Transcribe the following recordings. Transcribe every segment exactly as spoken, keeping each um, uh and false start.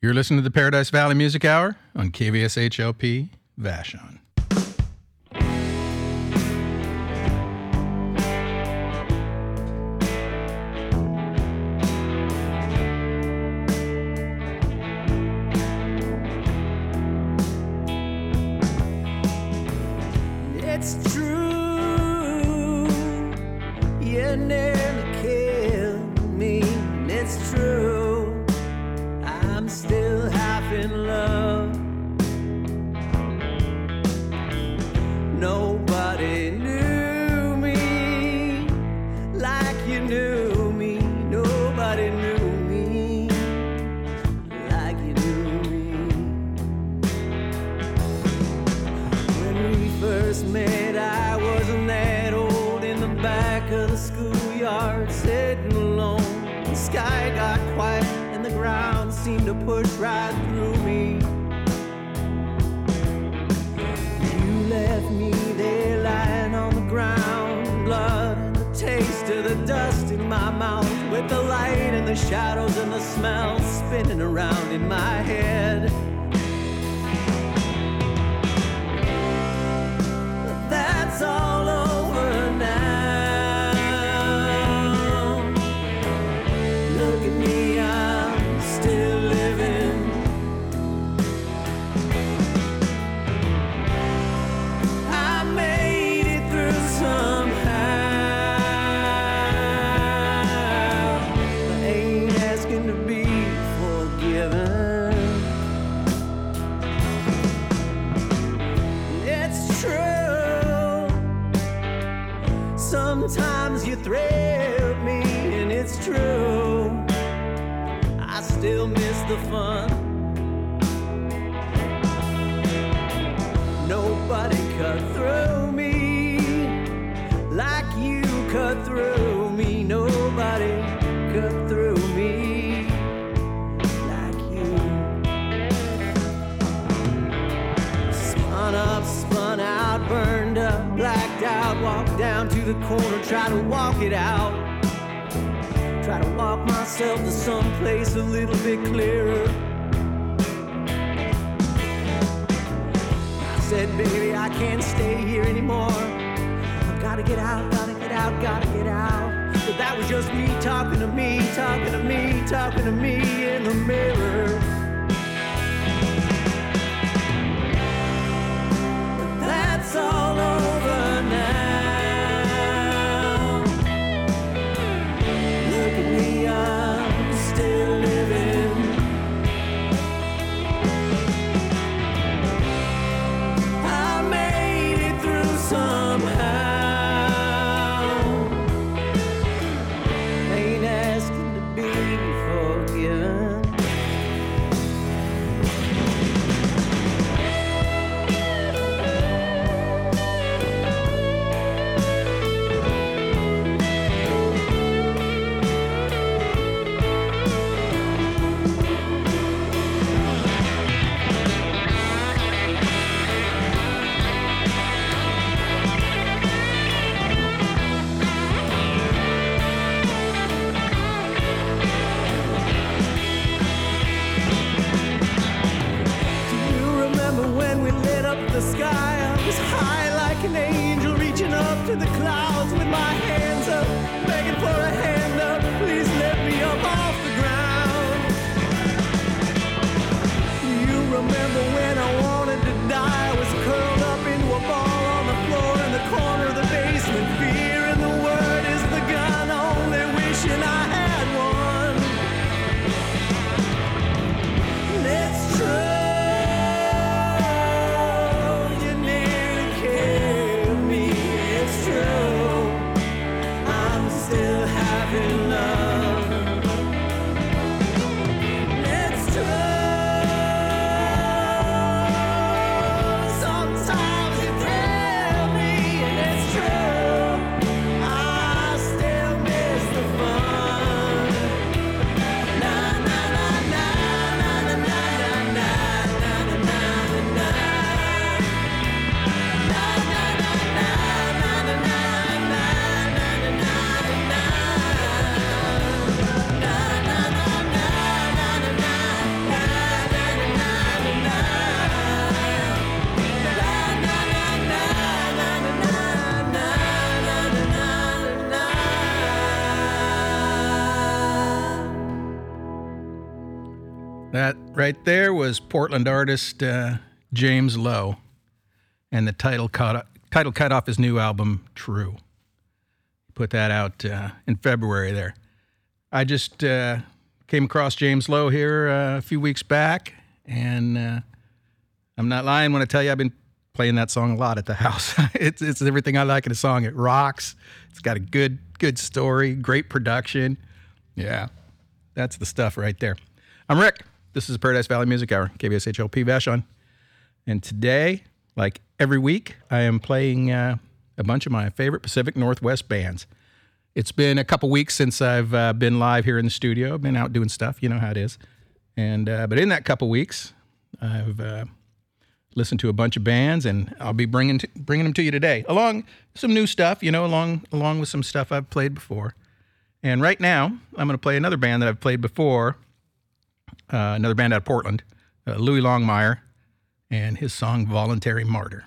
You're listening to the Paradise Valley Music Hour on K V S H L P Vashon. It's true, you nearly killed me. It's true, I'm still half in love. Nobody knew me like you knew me. Nobody knew me like you knew me. When we first met, I wasn't that old, in the back of the schoolyard, sitting alone. The sky got quiet and the ground seemed to push right through me. You left me there lying on the ground, blood and the taste of the dust in my mouth, with the light and the shadows and the smell spinning around in my head. But that's all over now. Look at me, I'm still living. I made it through somehow. I ain't asking to be forgiven. It's true, sometimes you thrill me, and it's true, I still miss the fun. Nobody cut through me like you cut through me. Nobody cut through me like you. Spun up, spun out, burned up, blacked out, walked down to the corner, try to walk it out. Try to walk myself to someplace a little bit clearer. I said, baby, I can't stay here anymore. I've gotta get out, gotta get out, gotta get out. But that was just me talking to me, talking to me, talking to me in the mirror. But that's all over now. Look at me, I'm still living. I made it through somehow. Ain't asking to be forgiven. Do you remember when we lit up the sky? I was high like an angel, reaching up to the clouds with my hands up, begging for a hand up. Please lift me up off the ground. Do you remember when I wanted to die? I was curled up into a ball on the floor in the corner of the basement. Fear in the word is the gun, only wishing I had one. And it's true, you nearly killed me. It's true, I'm still having love. That right there was Portland artist uh, James Lowe, and the title cut, title cut off his new album, True. Put that out uh, in February there. I just uh, came across James Lowe here uh, a few weeks back, and uh, I'm not lying when I tell you I've been playing that song a lot at the house. it's, it's everything I like in a song. It rocks. It's got a good, good story, great production. Yeah, that's the stuff right there. I'm Rick. This is Paradise Valley Music Hour, K V S H L P Vashon. And today, like every week, I am playing uh, a bunch of my favorite Pacific Northwest bands. It's been a couple weeks since I've uh, been live here in the studio. I've been out doing stuff. You know how it is. And uh, but in that couple weeks, I've uh, listened to a bunch of bands, and I'll be bringing to, bringing them to you today, along some new stuff, you know, along along with some stuff I've played before. And right now, I'm going to play another band that I've played before. Uh, another band out of Portland, uh, Louis Longmire, and his song Voluntary Martyr.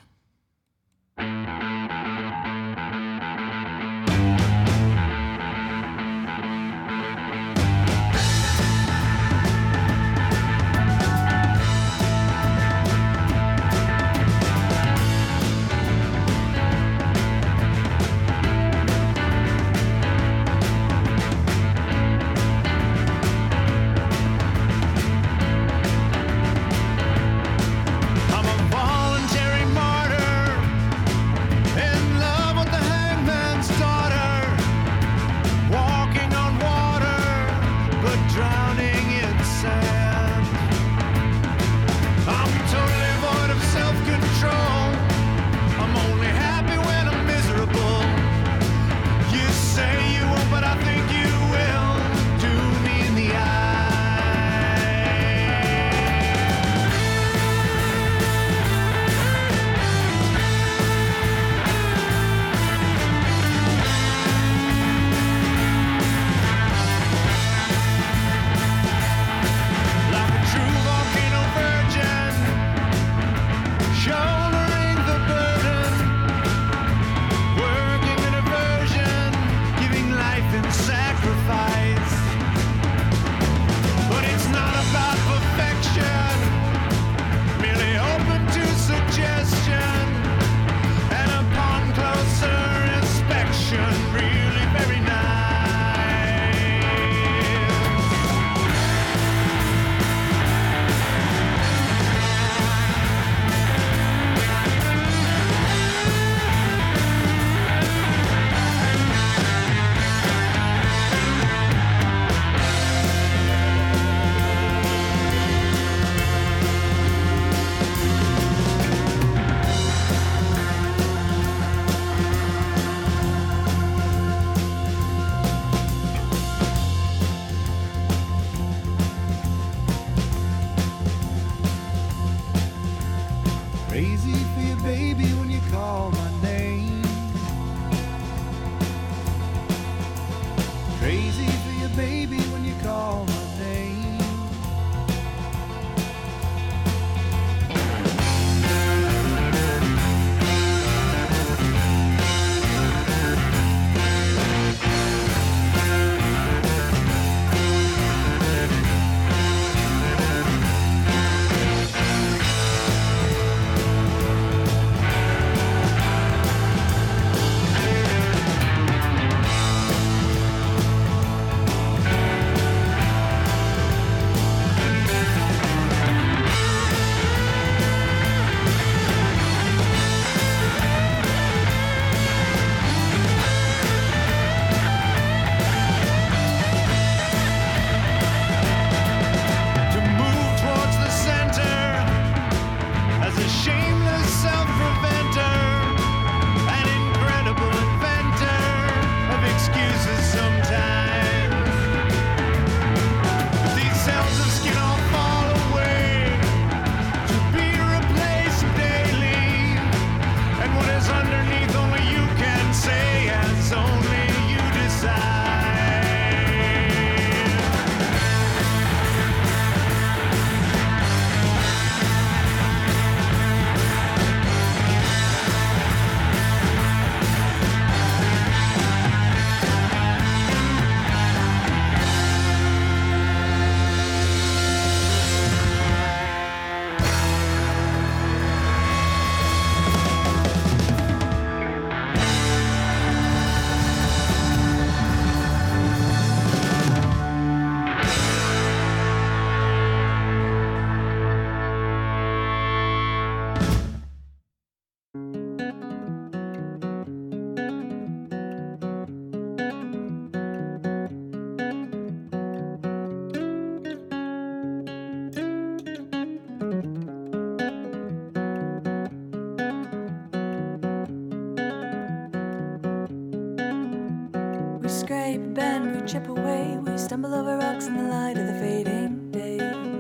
stumble over rocks in the light of the fading day.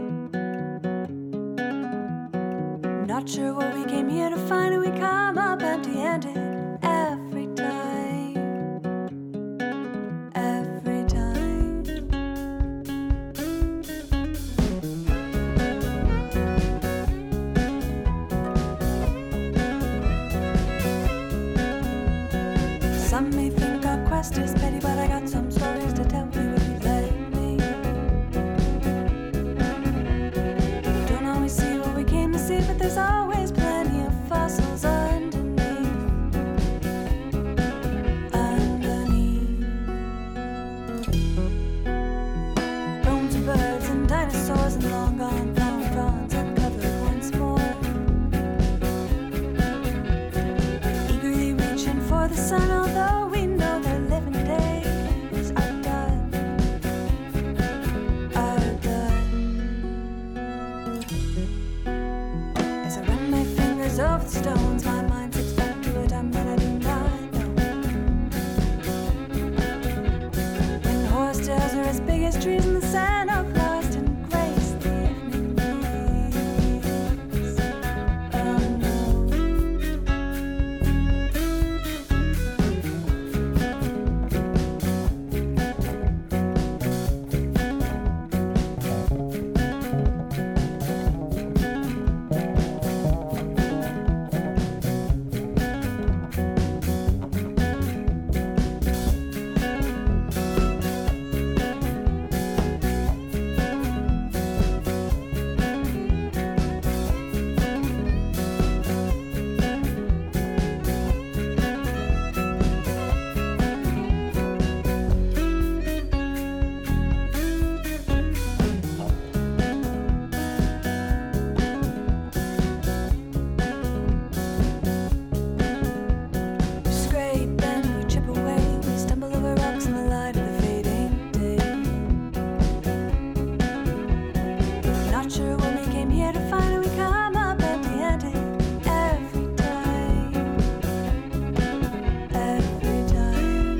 Not sure what we came here to find, and we come up empty-handed every time. Every time. Some may think our quest is petty, but I got some stories to tell you if you let me. Don't always see what we came to see, but there's always plenty of fossils underneath. Underneath. Bones of birds and dinosaurs and long gone found prawns uncovered once more. Eagerly reaching for the sun, although we know their living days are done. Are done. As I run my fingers over the stones, my mind sits back to a time that I do not know. When the horse tails are as big as trees and the sand of lost and grace the evening breeze. Oh no. Scrape and we chip away, we stumble over rocks in the light of the fading day. Not sure what we came here to find, and we come up empty-handed every time. Every time.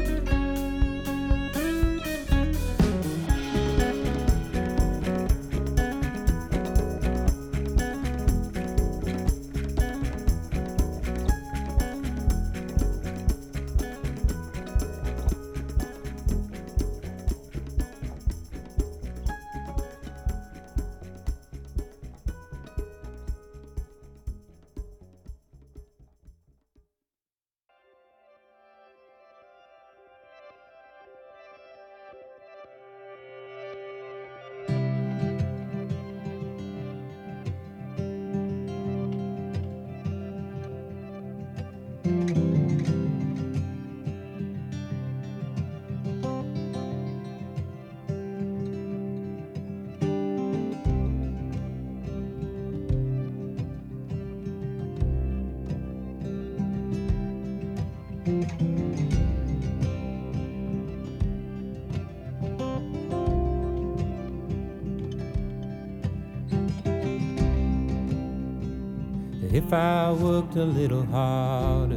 If I worked a little harder,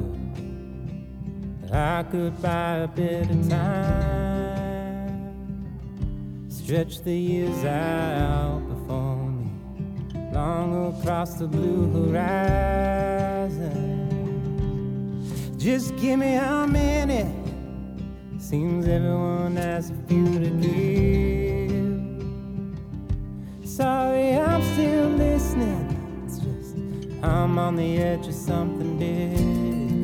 I could buy a bit of time, stretch the years out before me, long across the blue horizon. Just give me a minute, seems everyone has a few to give. Sorry, I'm still listening, it's just I'm on the edge of something big.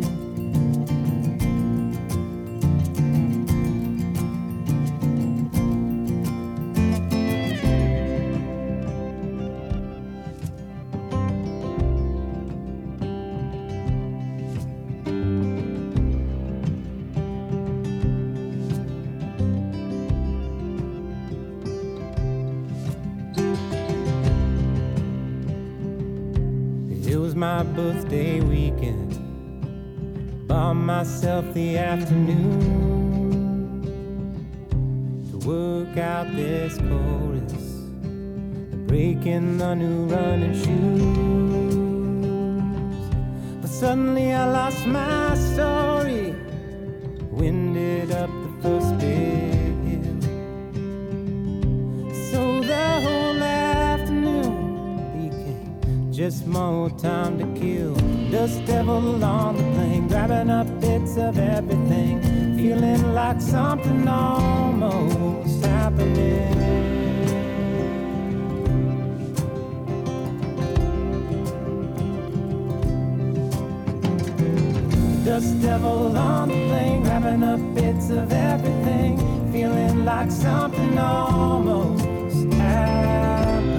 It was my birthday weekend, bought myself the afternoon to work out this chorus and breaking the new running shoes. But suddenly I lost my story, winded up the first big hill. just more time to kill. Dust devil on the plane, grabbing up bits of everything, feeling like something almost happening. Dust devil on the plane, grabbing up bits of everything, feeling like something almost happening.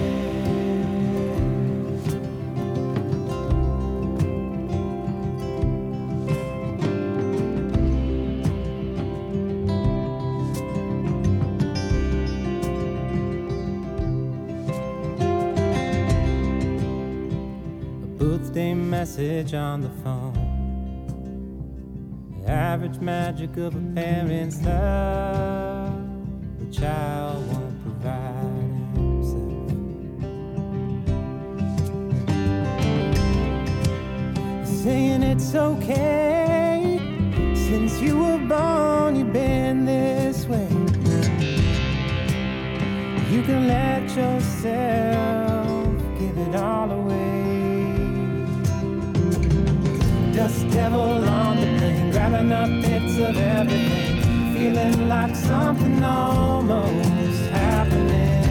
A birthday message on the phone. The average magic of a parent's love, the child won't provide himself. Saying it's okay, since you were born you've been this way. You can let yourself give it all away. Dust devil on the plane, grabbing up bits of everything, feeling like something almost happening.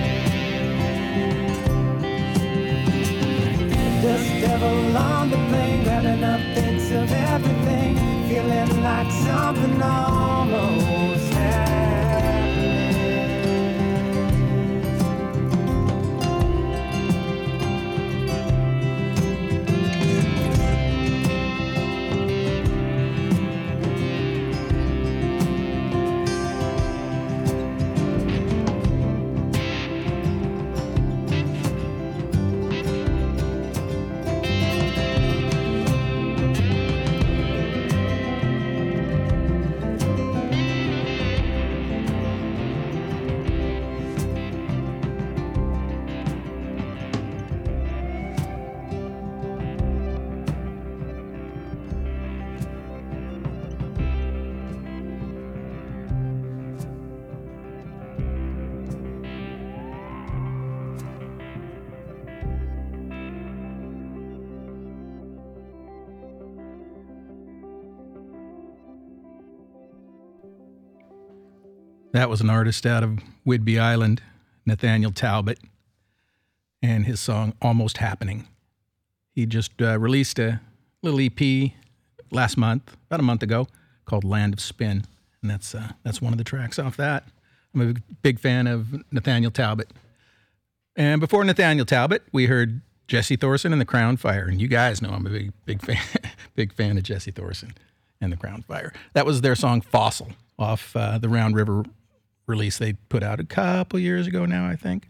Dust devil on the plane, grabbing up bits of everything, feeling like something almost happening. That was an artist out of Whidbey Island, Nathaniel Talbot, and his song Almost Happening. He just uh, released a little E P last month, about a month ago, called Land of Spin, and that's uh, that's one of the tracks off that. I'm a big fan of Nathaniel Talbot. And before Nathaniel Talbot, we heard Jesse Thorson and the Crown Fire, and you guys know I'm a big big fan, big fan of Jesse Thorson and the Crown Fire. That was their song Fossil off uh, the Round River release they put out a couple years ago now, I think.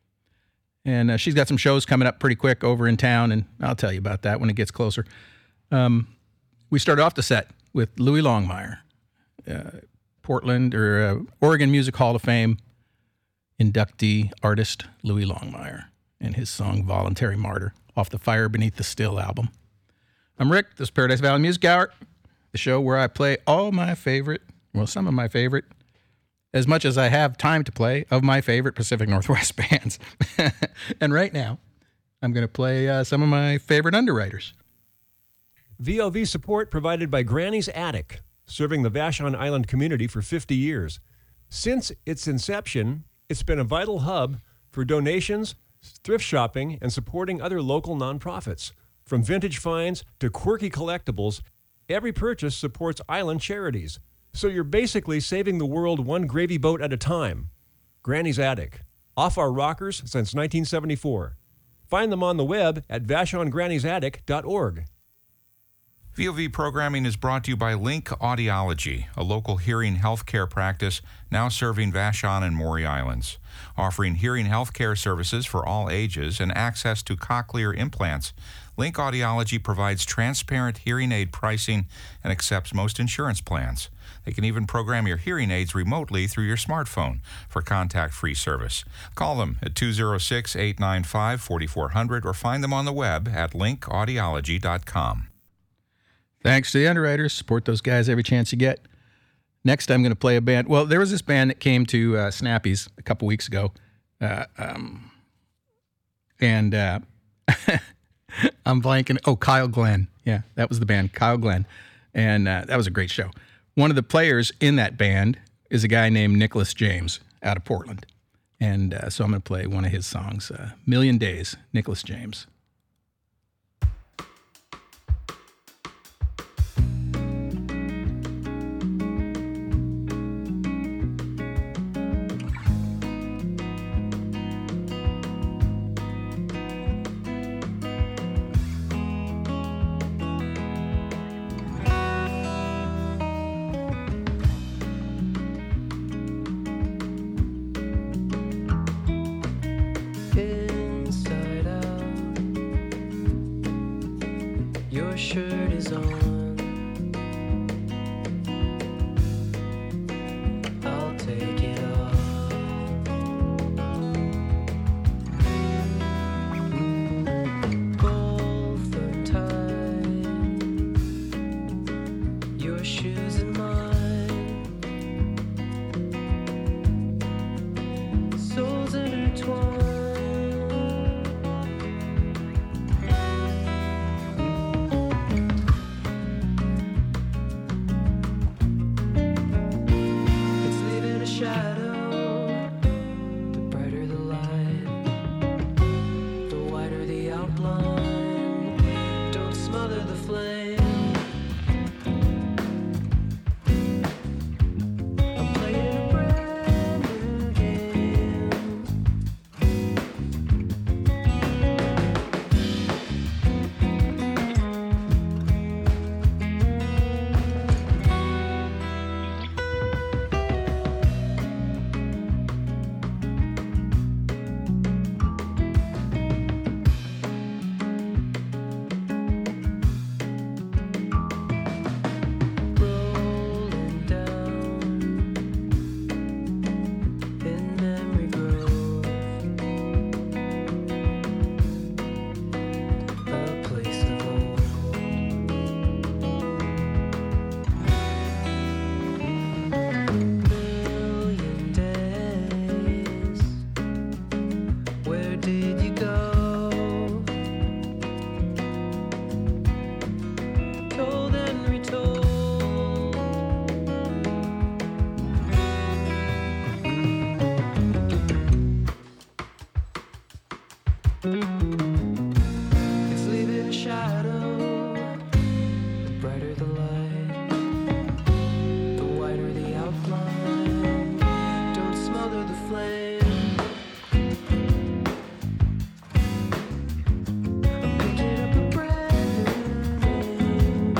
And uh, she's got some shows coming up pretty quick over in town, and I'll tell you about that when it gets closer. Um, we started off the set with Louis Longmire, uh, Portland or uh, Oregon Music Hall of Fame inductee artist Louis Longmire and his song Voluntary Martyr off the Fire Beneath the Still album. I'm Rick. This is Paradise Valley Music Hour, the show where I play all my favorite, well, some of my favorite, as much as I have time to play, of my favorite Pacific Northwest bands. And right now, I'm going to play uh, some of my favorite underwriters. V O V support provided by Granny's Attic, serving the Vashon Island community for fifty years. Since its inception, it's been a vital hub for donations, thrift shopping, and supporting other local nonprofits. From vintage finds to quirky collectibles, every purchase supports island charities. So you're basically saving the world one gravy boat at a time. Granny's Attic, off our rockers since nineteen seventy-four. Find them on the web at vashon grannies attic dot org. V O V programming is brought to you by Link Audiology, a local hearing healthcare practice now serving Vashon and Maury Islands, offering hearing healthcare services for all ages and access to cochlear implants. Link Audiology provides transparent hearing aid pricing and accepts most insurance plans. They can even program your hearing aids remotely through your smartphone for contact-free service. Call them at two oh six, eight nine five, four four zero zero or find them on the web at link audiology dot com. Thanks to the underwriters. Support those guys every chance you get. Next, I'm going to play a band. Well, there was this band that came to uh, Snappy's a couple weeks ago. Uh, um, and uh, I'm blanking. Oh, Kyle Glenn. Yeah, that was the band, Kyle Glenn. And uh, that was a great show. One of the players in that band is a guy named Nicholas James out of Portland. And uh, so I'm going to play one of his songs, uh, Million Days, Nicholas James. Inside out, your shirt is on. I'll take it off. Both are tied, your shoes and mine. Souls intertwined. It's leaving a shadow. The brighter the light, the wider the outline. Don't smother the flame. I'm playing a brand new game. Rolling down in memory grove, a place of old. Million days, where did you go? Told and retold. It's leaving a shadow. The brighter the light, the wider the outline. Don't smother the flame. I'm picking up a brand new name.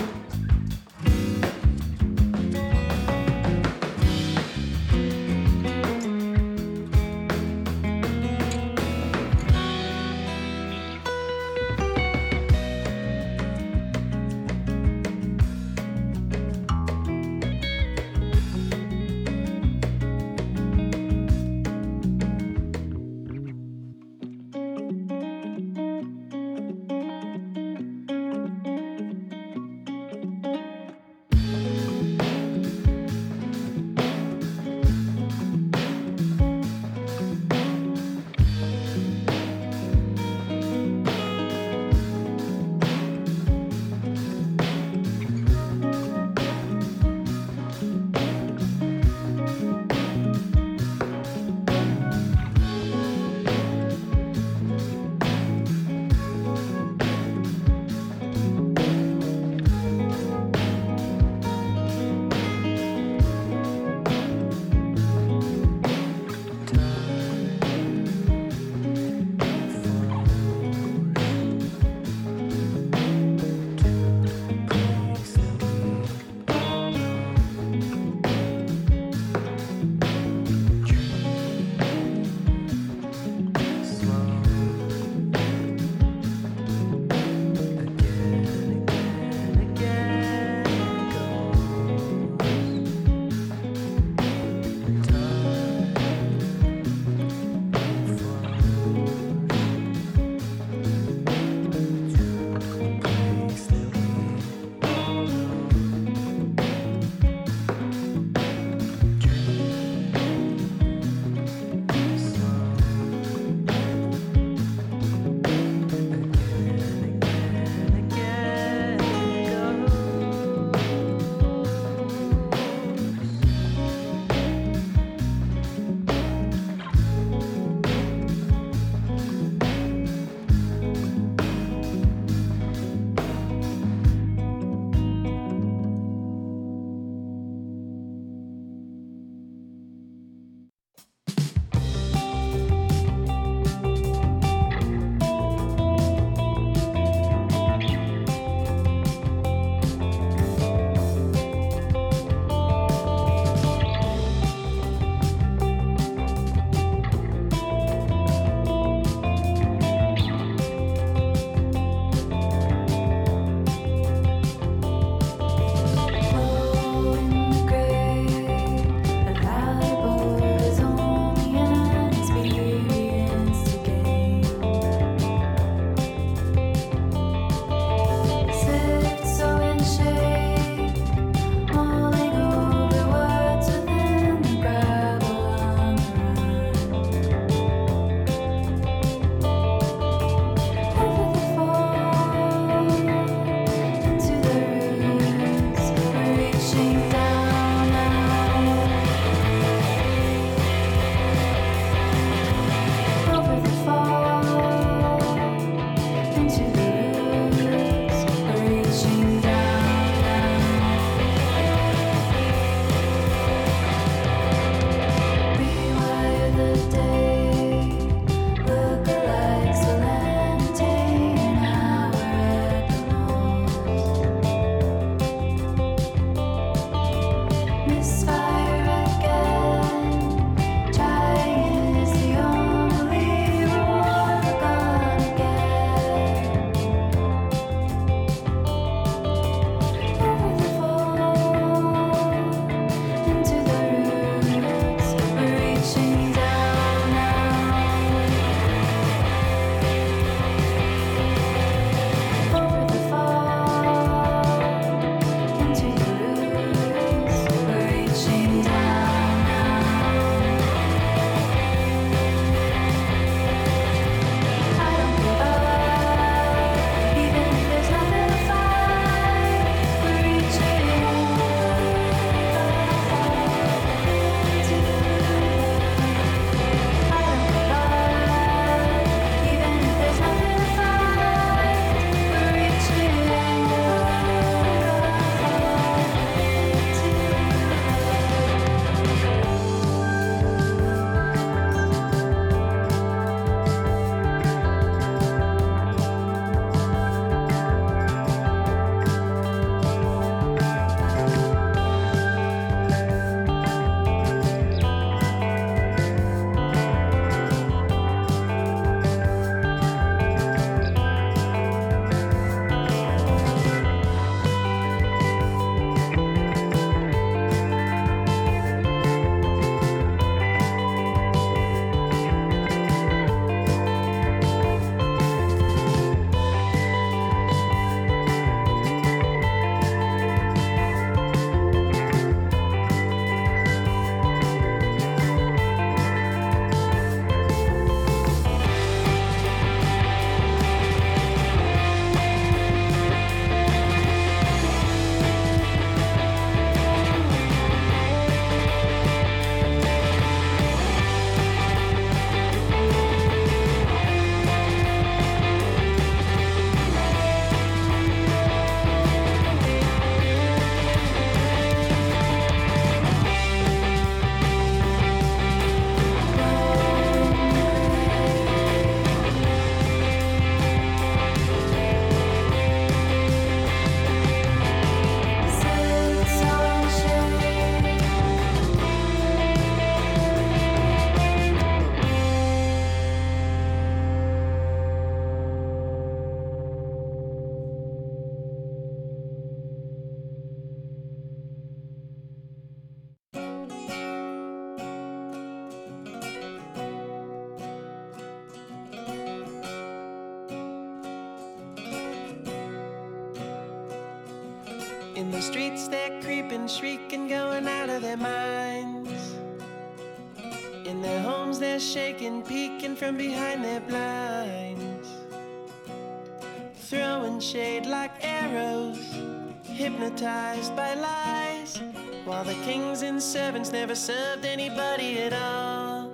In the streets they're creeping, shrieking, going out of their minds. In their homes they're shaking, peeking from behind their blinds. Throwing shade like arrows, hypnotized by lies, while the kings and servants never served anybody at all.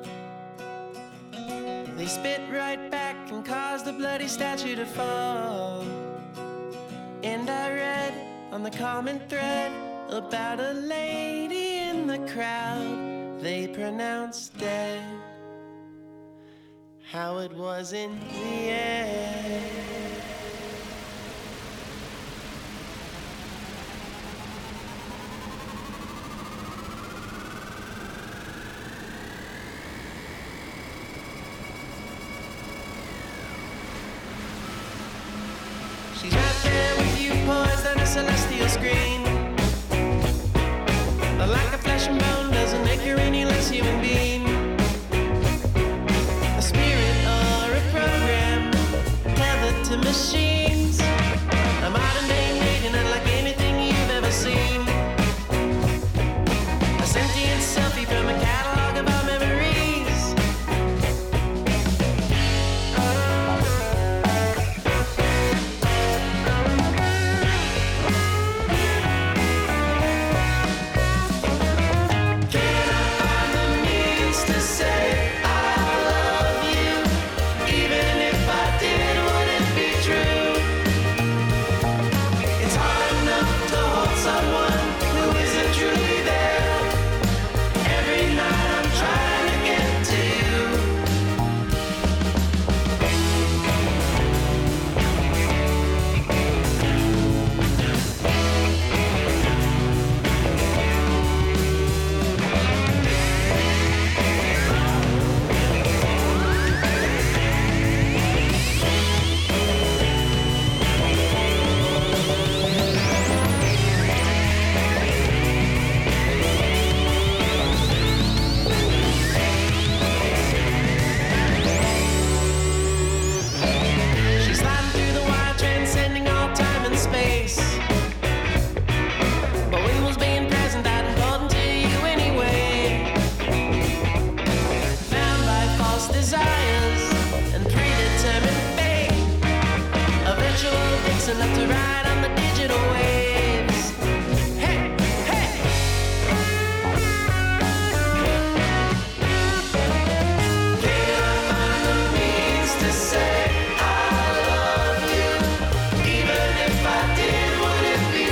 They spit right back and caused the bloody statue to fall. And I read on the common thread about a lady in the crowd they pronounced dead. How it was in the end. She's right there with you, poised on a celestial screen. Like a flesh and bone doesn't make her any less human being. A spirit or a program tethered to machines. A modern day maiden unlike anything you've ever seen. A sentient selfie from a catalog of our memories. Enough to ride on the digital waves. Hey, hey. Can I find the means to say I love you? Even if I did, would it be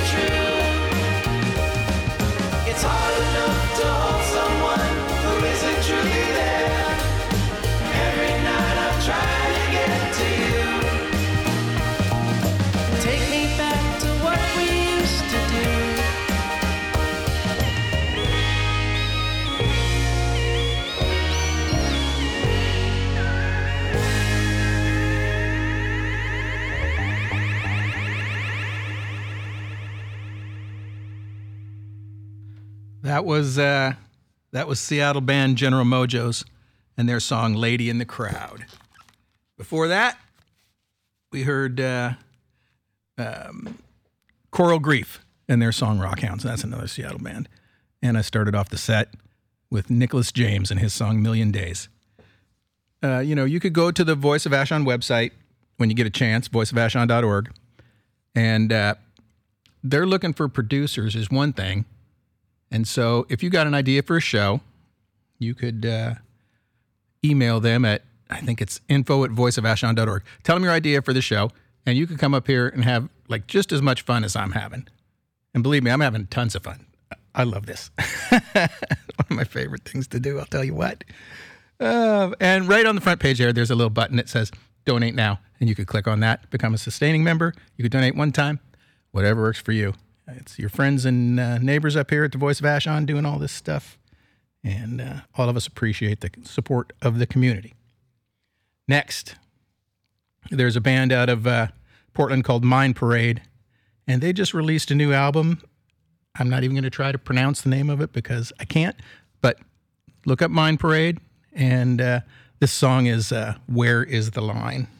true? It's hard enough to hold someone who isn't truly there. Every night I've tried to get to you. Take me back to what we used to do. That was uh, that was Seattle band General Mojos and their song "Lady in the Crowd." Before that, we heard uh, um, Coral Grief and their song "Rockhounds." That's another Seattle band. And I started off the set with Nicholas James and his song "Million Days." Uh, you know, you could go to the Voice of Vashon website when you get a chance, voice of vashon dot org, and uh, they're looking for producers is one thing. And so if you got an idea for a show, you could uh, email them at, I think it's info at voice of vashon dot org. Tell them your idea for the show, and you could come up here and have like just as much fun as I'm having. And believe me, I'm having tons of fun. I love this. One of my favorite things to do, I'll tell you what. Uh, and right on the front page there, there's a little button that says donate now. And you could click on that, become a sustaining member. You could donate one time, whatever works for you. It's your friends and uh, neighbors up here at the Voice of Vashon doing all this stuff. And uh, all of us appreciate the support of the community. Next, there's a band out of uh, Portland called Mind Parade. And they just released a new album. I'm not even going to try to pronounce the name of it because I can't. But look up Mind Parade. And uh, this song is uh, Where is the Line?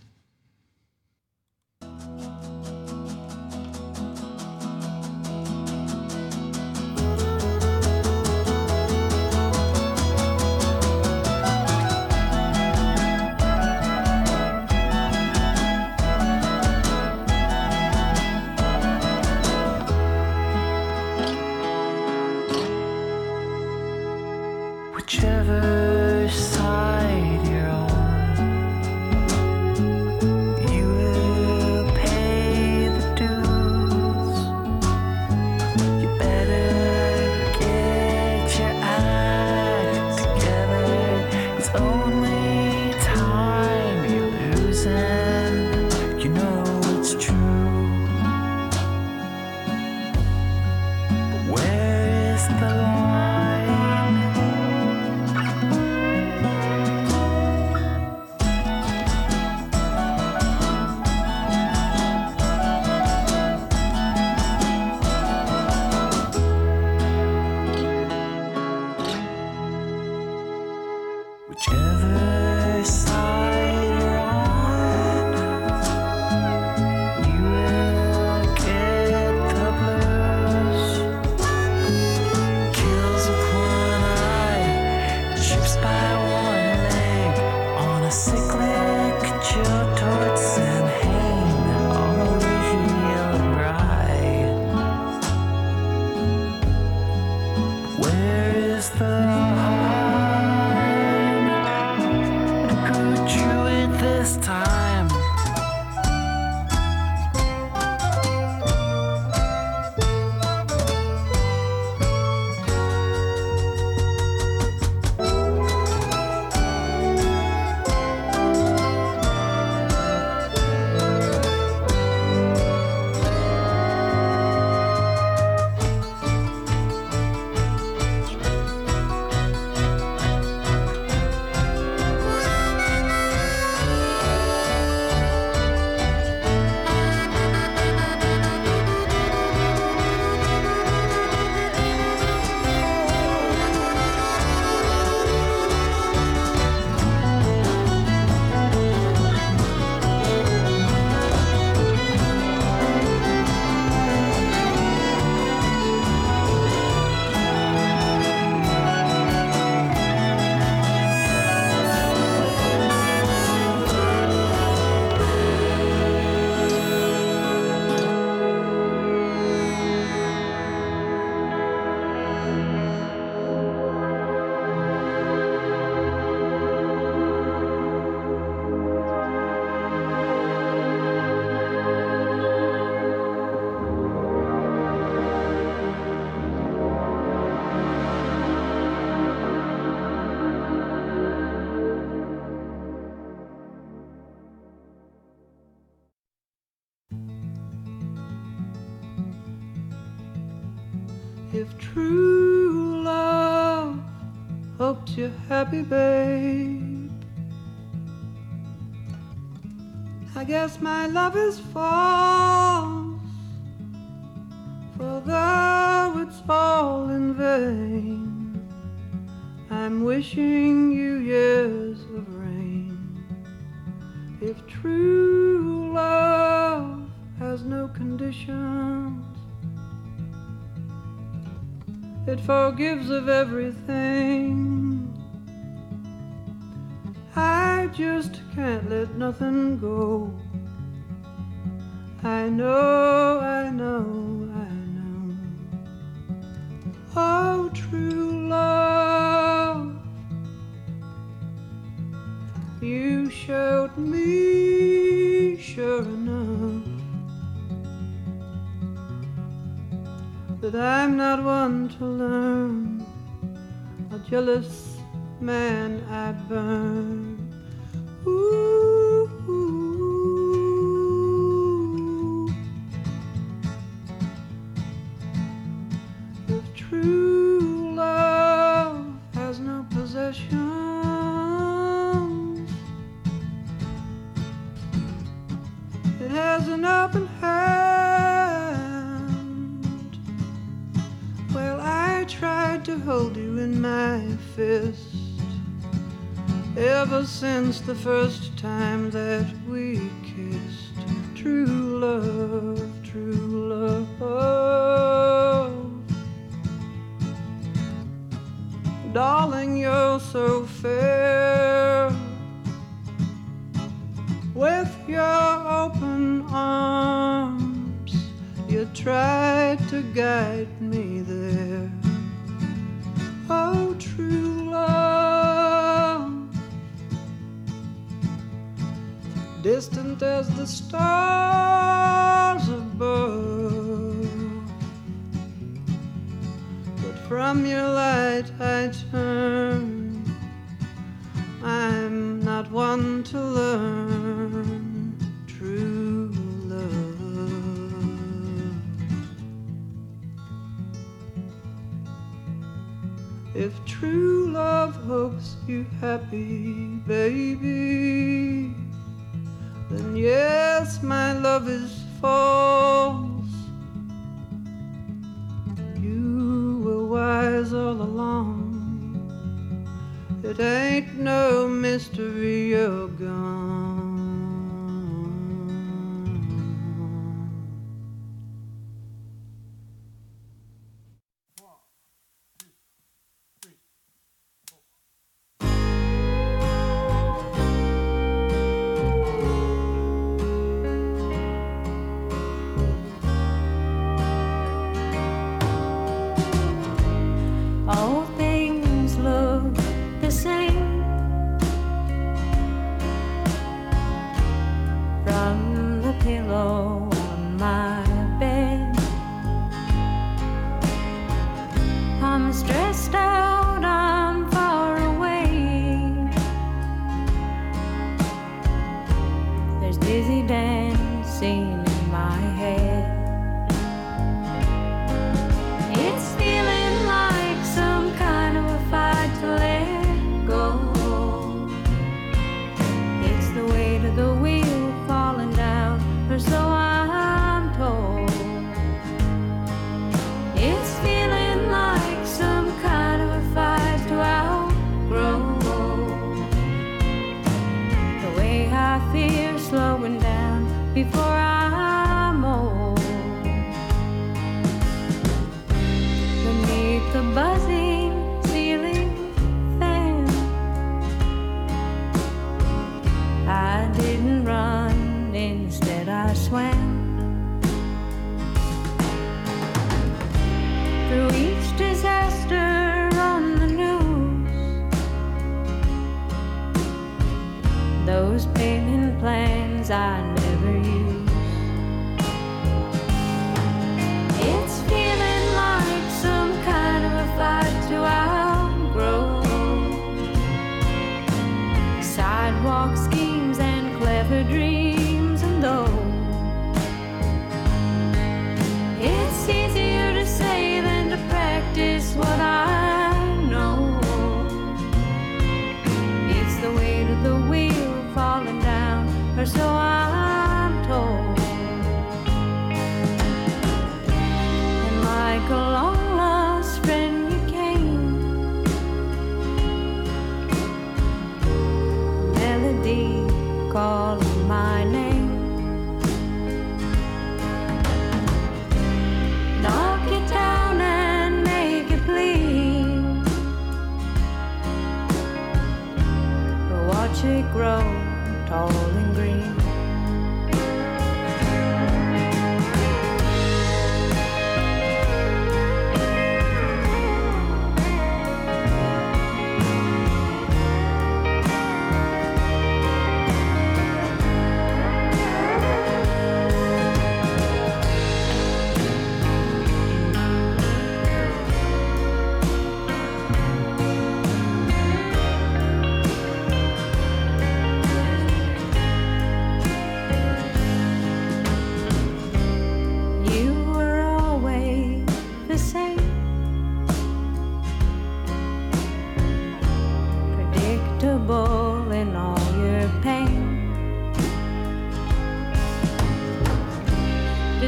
If true love hopes you're happy, babe, I guess my love is false, for though it's all in vain, I'm wishing you years of rain. If true love has no conditions, it forgives of everything. I just can't let nothing go. I know, I know, I know. Oh, true love, you showed me, sure enough, that I'm not one to learn. A jealous man I burn. Ooh, ooh. If true love has no possessions, it has an open hand. Well, I tried to hold you in my fist ever since the first time that we kissed. True love, true love. Darling, you're so fair. With your open arms, you tried to guide me there. Oh, true love, distant as the stars above, but from your light I turn. I'm not one to learn true love. If true love hopes you happy, baby, then yes, my love is false. You were wise all along. It ain't no mystery you're gone. All things look the same from the pillow on my bed. I'm stressed out, I'm far away. There's dizzy dancing in my head. It's feeling like some kind of a fight to let go. It's the weight of the wheel falling down, or so I'm told. It's feeling like some kind of a fight to outgrow. The way I fear slowing down before I'm old. Beneath the buzzing ceiling fan, I didn't run, instead I swam. Through each disaster on the news, those payment plans I never used.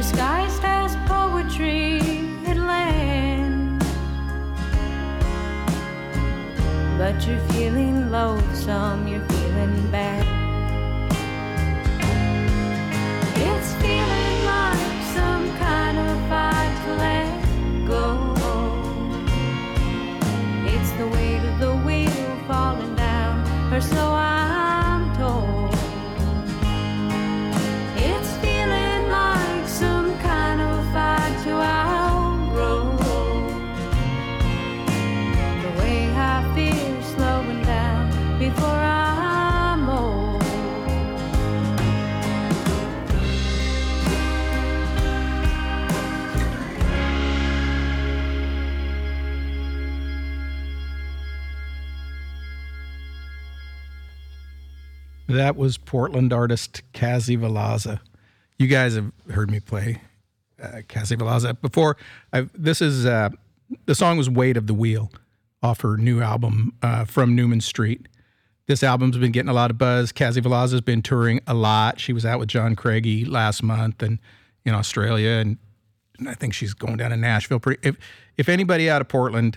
disguised as poetry it lands. But you're feeling loathsome, you're feeling bad. It's feeling like some kind of fight to let go. It's the weight of the wheel falling down, or so I'm told. It's feeling like some kind of fight to outgrow. The way I feel slowing down before I'm old. That was Portland artist Kazi Valaza. You guys have heard me play uh, Kazi Valaza before. I've, this is uh, the song was "Weight of the Wheel" off her new album uh, From Newman Street. This album's been getting a lot of buzz. Kazi Valaza's been touring a lot. She was out with John Craigie last month and in Australia, and, and I think she's going down to Nashville. Pretty, if if anybody out of Portland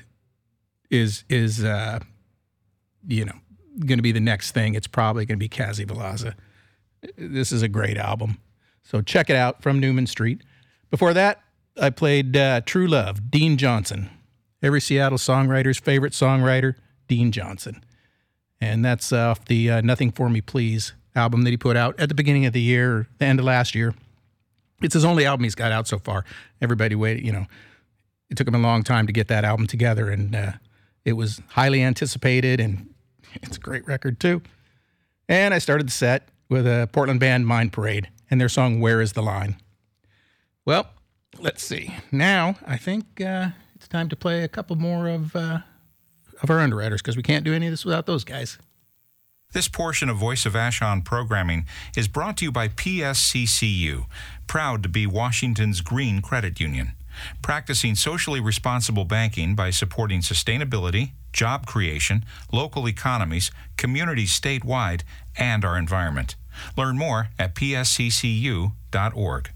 is is uh, you know. going to be the next thing, it's probably going to be Kazi Valaza. This is a great album. So check it out, From Newman Street. Before that, I played uh, True Love, Dean Johnson. Every Seattle songwriter's favorite songwriter, Dean Johnson. And that's off the uh, Nothing For Me Please album that he put out at the beginning of the year, the end of last year. It's his only album he's got out so far. Everybody waited, you know, it took him a long time to get that album together, and uh, it was highly anticipated, and it's a great record, too. And I started the set with a Portland band, Mind Parade, and their song, Where Is the Line? Well, let's see. Now, I think uh, it's time to play a couple more of uh, of our underwriters, because we can't do any of this without those guys. This portion of Voice of Vashon programming is brought to you by P S C C U, proud to be Washington's green credit union, practicing socially responsible banking by supporting sustainability, job creation, local economies, communities statewide, and our environment. Learn more at p s c c u dot org.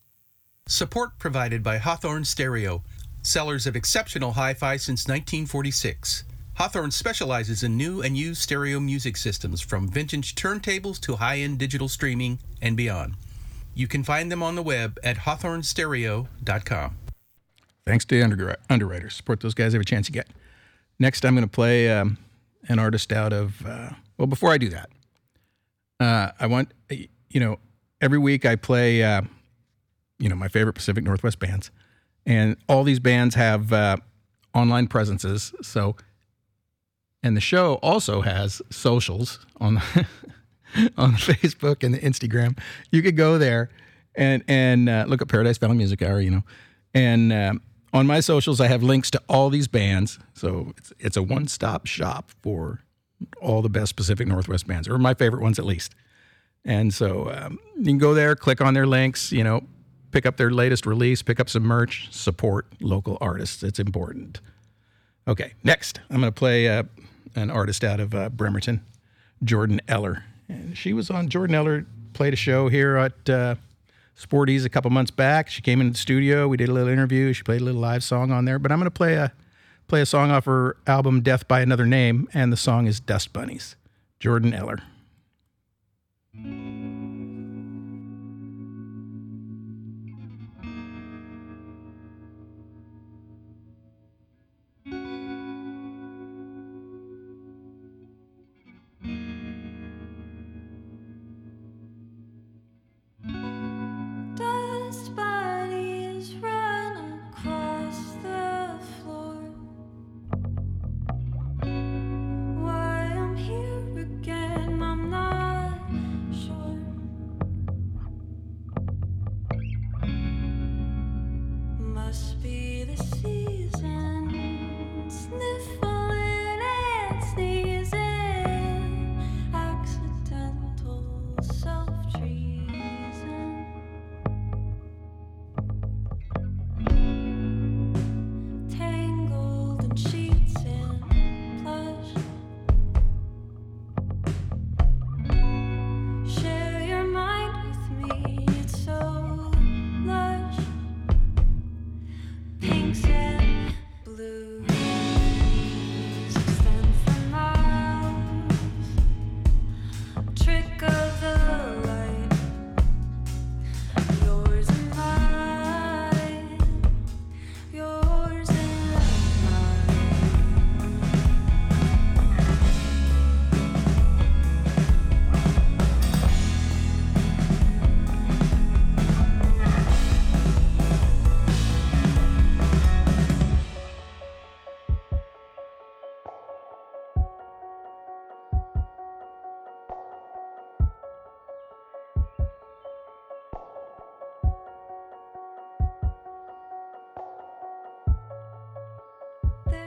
Support provided by Hawthorne Stereo, sellers of exceptional hi-fi since nineteen forty-six. Hawthorne specializes in new and used stereo music systems, from vintage turntables to high-end digital streaming and beyond. You can find them on the web at hawthorne stereo dot com. Thanks to under- underwriters. Support those guys every chance you get. Next, I'm going to play um, an artist out of, uh, well, before I do that, uh, I want, you know, every week I play, uh, you know, my favorite Pacific Northwest bands. And all these bands have uh, online presences. So, and the show also has socials on the, on the Facebook and the Instagram. You could go there and, and uh, look at Paradise Valley Music Hour, you know, and, um, on my socials, I have links to all these bands, so it's, it's a one-stop shop for all the best Pacific Northwest bands, or my favorite ones at least. And so um, you can go there, click on their links, you know, pick up their latest release, pick up some merch, support local artists. It's important. Okay, next, I'm going to play uh, an artist out of uh, Bremerton, Jordan Eller. And she was on, Jordan Eller played a show here at uh, Sporties a couple months back. She came into the studio. We did a little interview. She played a little live song on there. But I'm going to play a play a song off her album Death by Another Name, and the song is Dust Bunnies. Jordan Eller. Dust bunnies run across the floor. Why I'm here again, I'm not sure. Must be the season, sniffling and sneezing, accidental self-treason. Tangled in sheets and plush. Share your mind with me, it's so lush.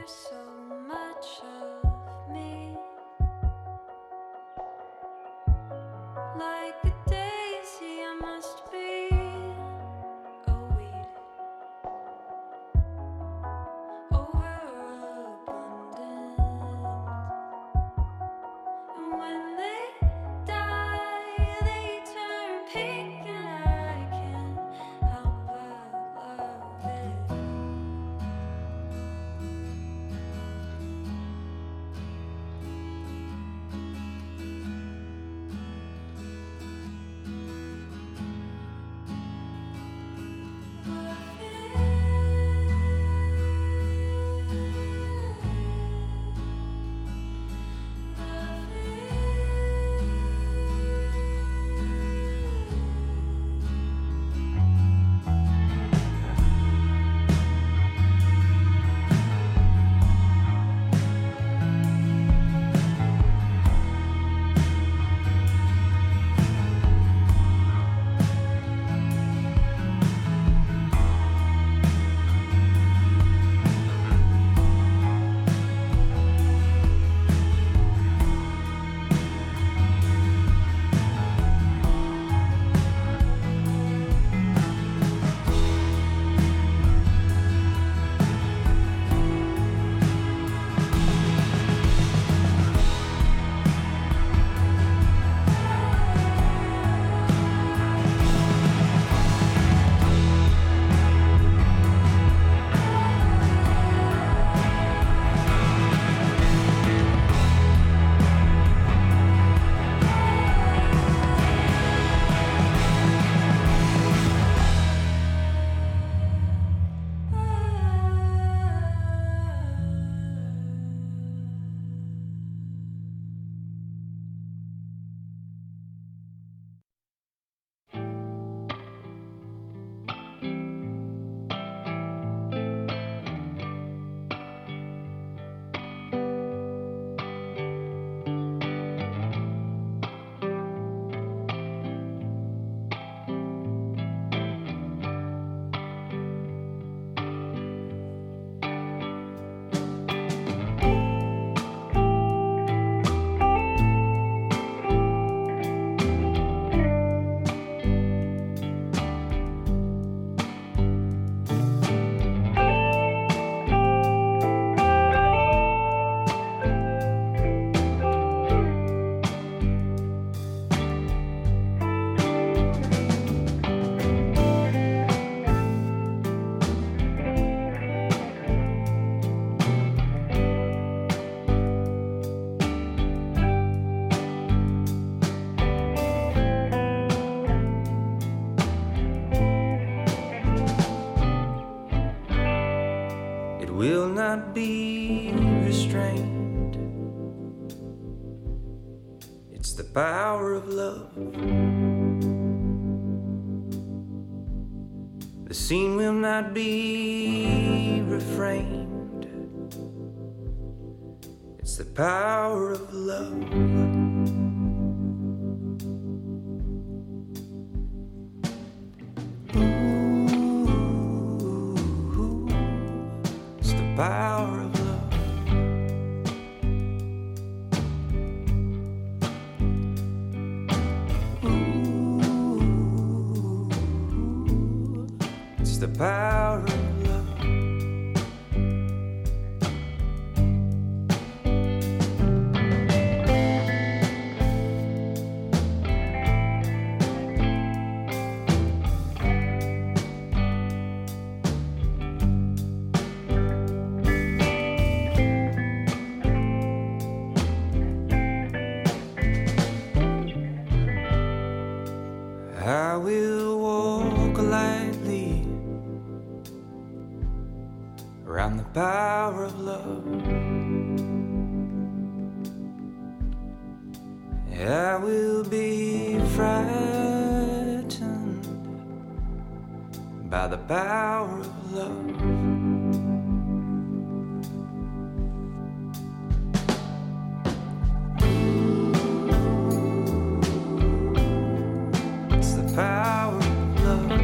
so much of me, like a daisy. I must be a weed, overabundant. And when they die, they turn pink, and I can't help but love it. Will not be restrained. It's the power of love. The scene will not be refrained. It's the power of love. Power of love. Ooh, it's the power of love. I will walk lightly around the power of love. I will be frightened by the power of love. Power of love.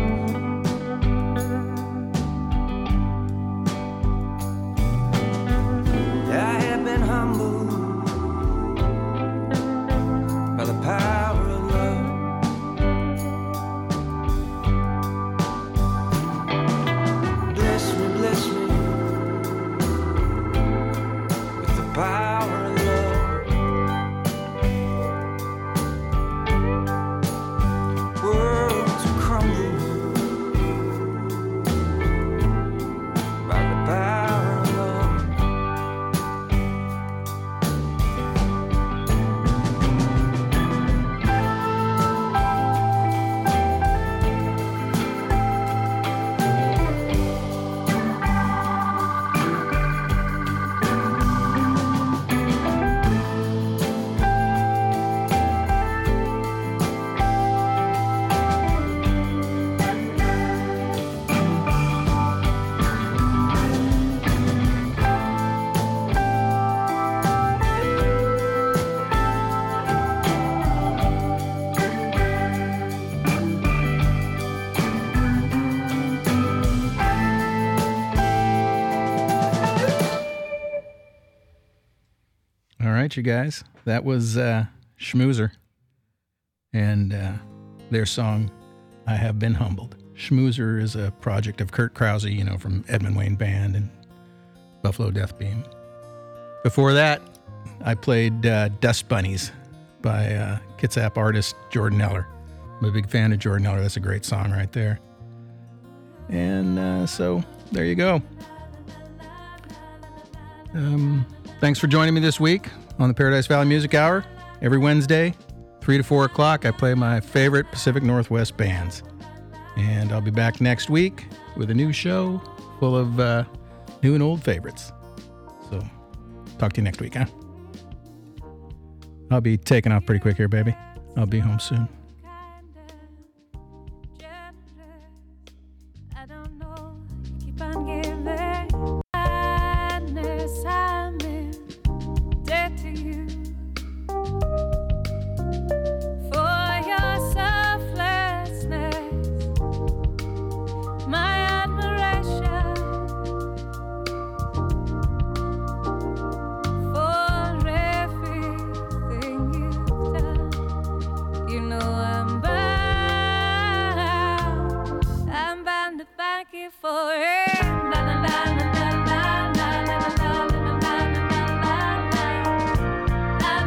much, you guys. That was uh, Schmoozer and uh, their song, I Have Been Humbled. Schmoozer is a project of Kurt Krause, you know, from Edmund Wayne Band and Buffalo Death Beam. Before that, I played uh, Dust Bunnies by uh, Kitsap artist Jordan Eller. I'm a big fan of Jordan Eller. That's a great song right there. And uh, so there you go. Um, thanks for joining me this week on the Paradise Valley Music Hour. Every Wednesday, three to four o'clock, I play my favorite Pacific Northwest bands. And I'll be back next week with a new show full of uh, new and old favorites. So, talk to you next week, huh? I'll be taking off pretty quick here, baby. I'll be home soon. I don't know, you keep on giving kindness, I'm in debt to you for your selflessness, my admiration for everything you've done. You know I'm bound, I'm bound to thank you for it. La, la, la, la, la, la, la, la, la, la, la, la, la, la,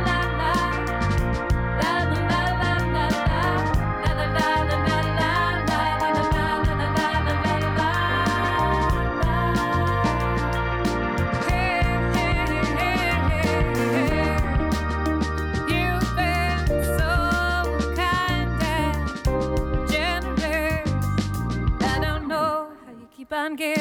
You've been so kind and generous. I don't know how you keep on giving.